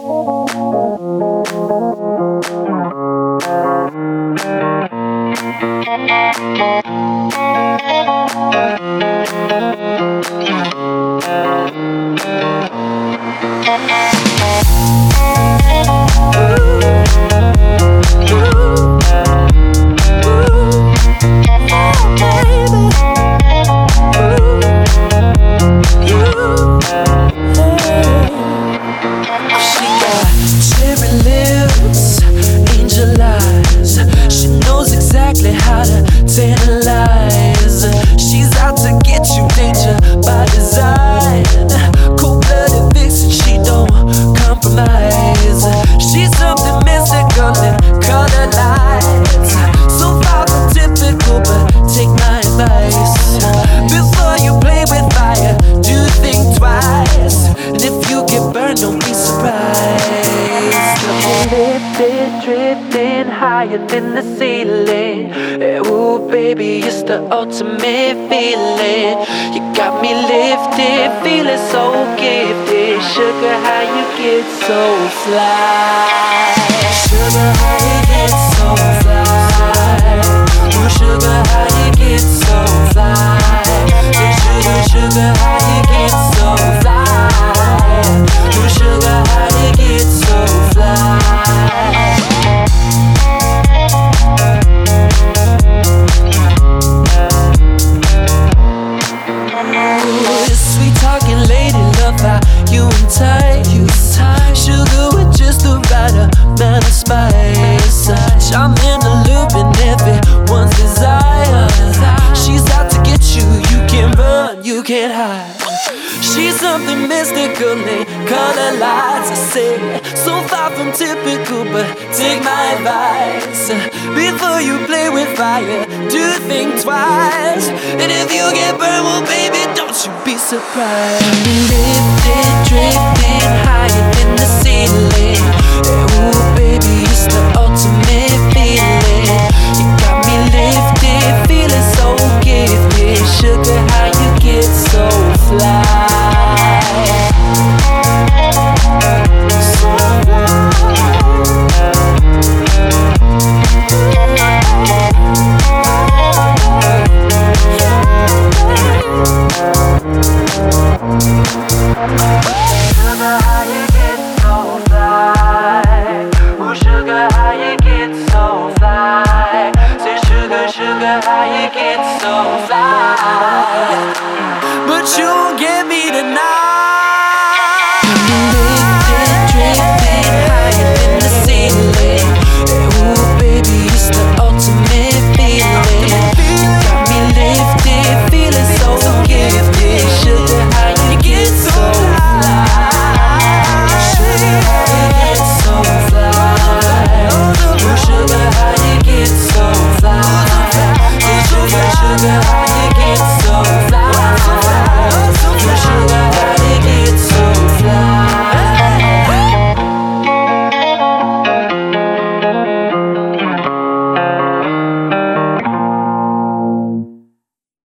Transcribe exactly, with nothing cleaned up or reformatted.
Higher than the ceiling. Eh, ooh, baby, it's the ultimate feeling. You got me lifted, feeling so gifted. Sugar, how you get so fly? Sugar, how you get so fly? Ooh, sugar, how you get so fly? Hey, sugar, sugar, how you get so fly? Ooh, sugar, how you get so fly? You and tight, you tight. Sugar with just the right amount of spice. I'm in the loop and everyone's desire. She's out to get you, you can't run, you can't hide. She's something mystical, they color lights. I say, so far from typical, but take my advice. Before you play with fire, do think twice. And if you get burned, well baby, don't you be surprised. Lifted, drifting higher than the ceiling. Ooh baby, it's the ultimate feeling. You got me lifted, feeling so gifted. Sugar, how you get so fly? Sugar, how you get so